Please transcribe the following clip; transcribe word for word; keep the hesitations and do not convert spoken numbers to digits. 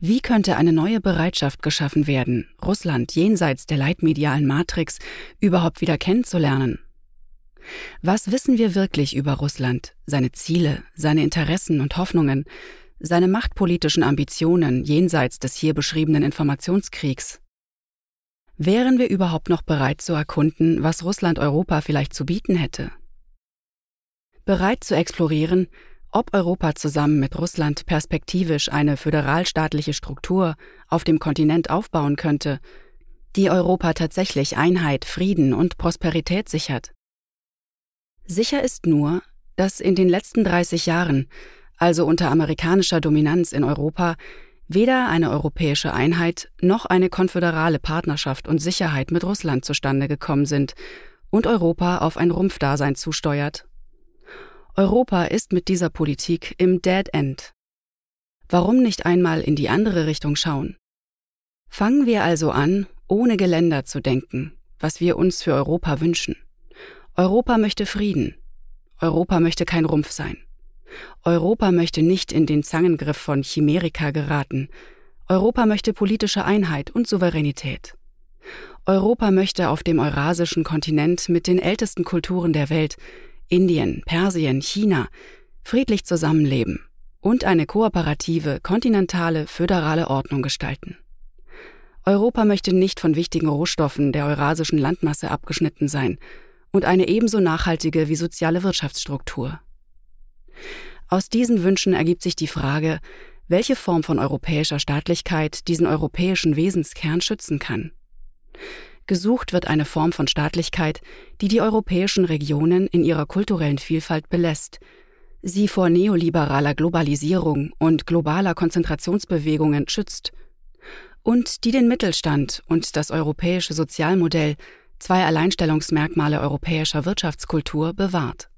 Wie könnte eine neue Bereitschaft geschaffen werden, Russland jenseits der leitmedialen Matrix überhaupt wieder kennenzulernen? Was wissen wir wirklich über Russland, seine Ziele, seine Interessen und Hoffnungen, seine machtpolitischen Ambitionen jenseits des hier beschriebenen Informationskriegs? Wären wir überhaupt noch bereit zu erkunden, was Russland Europa vielleicht zu bieten hätte? Bereit zu explorieren, ob Europa zusammen mit Russland perspektivisch eine föderalstaatliche Struktur auf dem Kontinent aufbauen könnte, die Europa tatsächlich Einheit, Frieden und Prosperität sichert. Sicher ist nur, dass in den letzten dreißig Jahren, also unter amerikanischer Dominanz in Europa, weder eine europäische Einheit noch eine konföderale Partnerschaft und Sicherheit mit Russland zustande gekommen sind und Europa auf ein Rumpfdasein zusteuert. Europa ist mit dieser Politik im Dead End. Warum nicht einmal in die andere Richtung schauen? Fangen wir also an, ohne Geländer zu denken, was wir uns für Europa wünschen. Europa möchte Frieden. Europa möchte kein Rumpf sein. Europa möchte nicht in den Zangengriff von Chimerika geraten. Europa möchte politische Einheit und Souveränität. Europa möchte auf dem eurasischen Kontinent mit den ältesten Kulturen der Welt, Indien, Persien, China, friedlich zusammenleben und eine kooperative, kontinentale, föderale Ordnung gestalten. Europa möchte nicht von wichtigen Rohstoffen der eurasischen Landmasse abgeschnitten sein und eine ebenso nachhaltige wie soziale Wirtschaftsstruktur. Aus diesen Wünschen ergibt sich die Frage, welche Form von europäischer Staatlichkeit diesen europäischen Wesenskern schützen kann. Gesucht wird eine Form von Staatlichkeit, die die europäischen Regionen in ihrer kulturellen Vielfalt belässt, sie vor neoliberaler Globalisierung und globaler Konzentrationsbewegungen schützt und die den Mittelstand und das europäische Sozialmodell, zwei Alleinstellungsmerkmale europäischer Wirtschaftskultur, bewahrt.